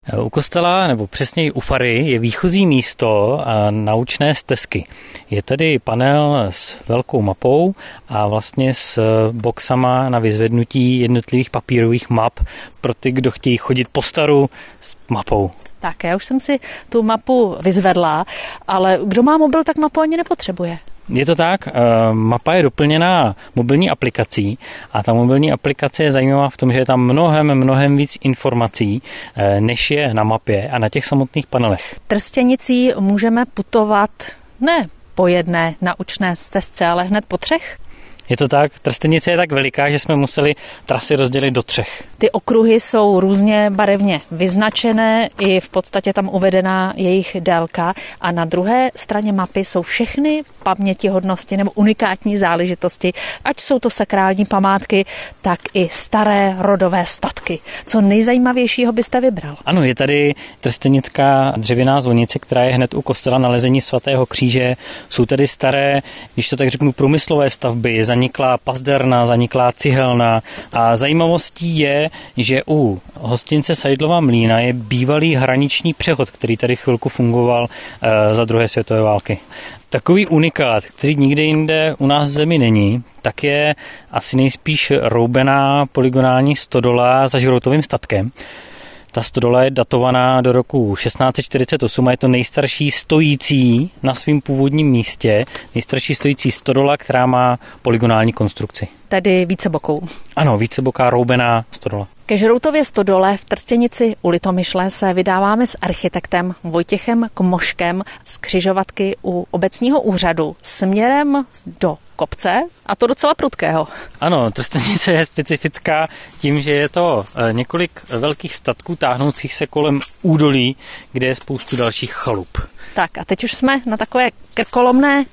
U kostela, nebo přesněji u fary, je výchozí místo a naučné stezky. Je tady panel s velkou mapou a vlastně s boxama na vyzvednutí jednotlivých papírových map pro ty, kdo chtějí chodit po staru s mapou. Tak, já už jsem si tu mapu vyzvedla, ale kdo má mobil, tak mapu ani nepotřebuje. Je to tak, mapa je doplněná mobilní aplikací a ta mobilní aplikace je zajímavá v tom, že je tam mnohem víc informací, než je na mapě a na těch samotných panelech. Trstěnicí můžeme putovat ne po jedné naučné stezce, ale hned po 3. Je to tak, Trstenice je tak veliká, že jsme museli trasy rozdělit do 3. Ty okruhy jsou různě barevně vyznačené, i v podstatě tam uvedená jejich délka a na druhé straně mapy jsou všechny pamětihodnosti nebo unikátní záležitosti, ať jsou to sakrální památky, tak i staré rodové statky. Co nejzajímavějšího byste vybral? Ano, je tady trstenická dřevěná zvonice, která je hned u kostela Nalezení svatého kříže. Jsou tady staré, když to tak řeknu, průmyslové stavby, zaniklá pazderna, zaniklá cihelna a zajímavostí je, že u hostince Seidlova Mlýna je bývalý hraniční přechod, který tady chvilku fungoval za druhé světové války. Takový unikát, který nikde jinde u nás v zemi není, tak je asi nejspíš roubená polygonální stodola za Žroutovým statkem. Ta stodola je datovaná do roku 1648 a je to nejstarší stojící na svém původním místě, nejstarší stojící stodola, která má polygonální konstrukci. Tedy vícebokou. Ano, víceboká roubená stodola. Ke Žroutově stodole v Trstěnici u Litomyšle se vydáváme s architektem Vojtěchem Kmoškem z křižovatky u obecního úřadu směrem do kopce, a to docela prudkého. Ano, Trstenice je specifická tím, že je to několik velkých statků táhnoucích se kolem údolí, kde je spoustu dalších chalup. Tak a teď už jsme na takové krkolomné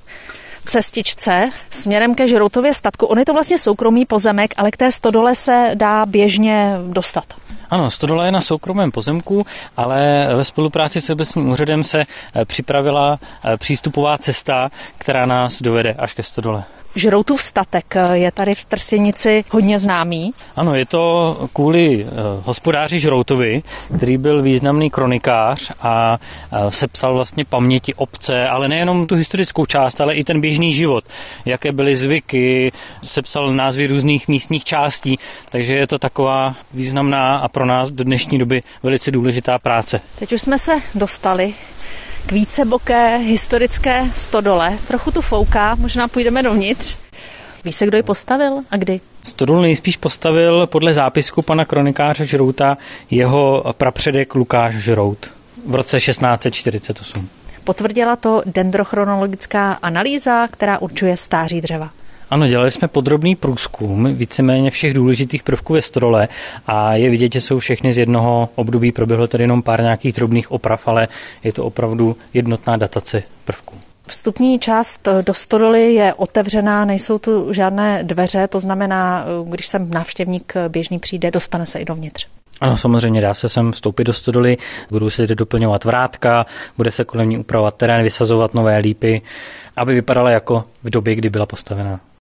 cestičce směrem ke Žroutově statku. On je to vlastně soukromý pozemek, ale k té stodole se dá běžně dostat. Ano, stodola je na soukromém pozemku, ale ve spolupráci s obecním úřadem se připravila přístupová cesta, která nás dovede až ke stodole. Žroutův statek je tady v Trstěnici hodně známý. Ano, je to kvůli hospodáři Žroutovi, který byl významný kronikář a sepsal vlastně paměti obce, ale nejenom tu historickou část, ale i ten běžný život, jaké byly zvyky, sepsal názvy různých místních částí, takže je to taková významná a pro nás do dnešní doby velice důležitá práce. Teď už jsme se dostali k víceboké historické stodole. Trochu tu fouká, možná půjdeme dovnitř. Ví se, kdo ji postavil a kdy? Stodolu nejspíš postavil podle zápisku pana kronikáře Žrouta jeho prapředek Lukáš Žrout v roce 1648. Potvrdila to dendrochronologická analýza, která určuje stáří dřeva. Ano, dělali jsme podrobný průzkum víceméně všech důležitých prvků ve stodole a je vidět, že jsou všechny z jednoho období. Proběhlo tady jenom pár nějakých drobných oprav, ale je to opravdu jednotná datace prvků. Vstupní část do stodoly je otevřená, nejsou tu žádné dveře, to znamená, když sem návštěvník běžný přijde, dostane se i dovnitř. Ano, samozřejmě dá se sem vstoupit do stodoly, budou se tady doplňovat vrátka, bude se kolem ní upravovat terén, vysazovat nové lípy, aby vypadala jako v době, kdy byla postavená.